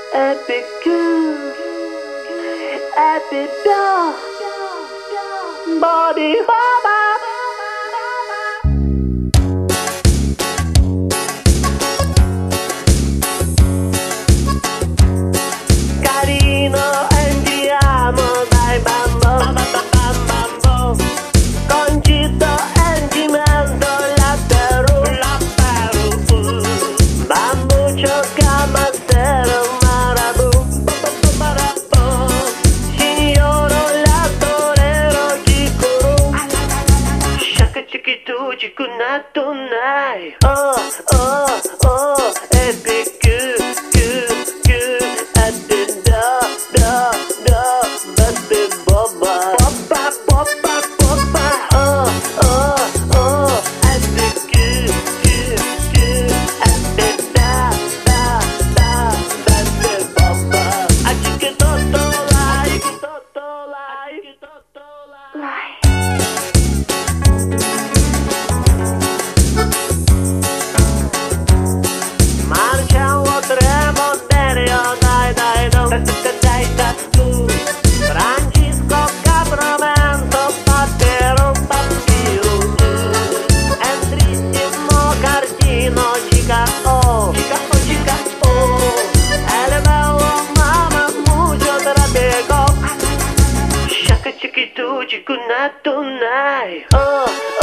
Epic good, epic dog, body baba. Carino, andiamo dai bambò, bambo. Concito, endimento, latero, bambuccio, camasero, marabù, signoro, latorero, chicuru, shaka chiquitu, chicunatu, nai. Oh, oh, oh, epic good, good, good, at the da, baby boba, boba, boba, boba, oh, oh, oh, epic good, good, good, at the da, baby boba. I think it's like. Marciamo tre monterio, dai, dai, tu. Francisco Capramento, Pattero, Papiru. Entrissimo Cardino, Cica, oh. Eleveo, mama, mucho tratego. Shaka, chiquitu, chicunatu, nai. Oh,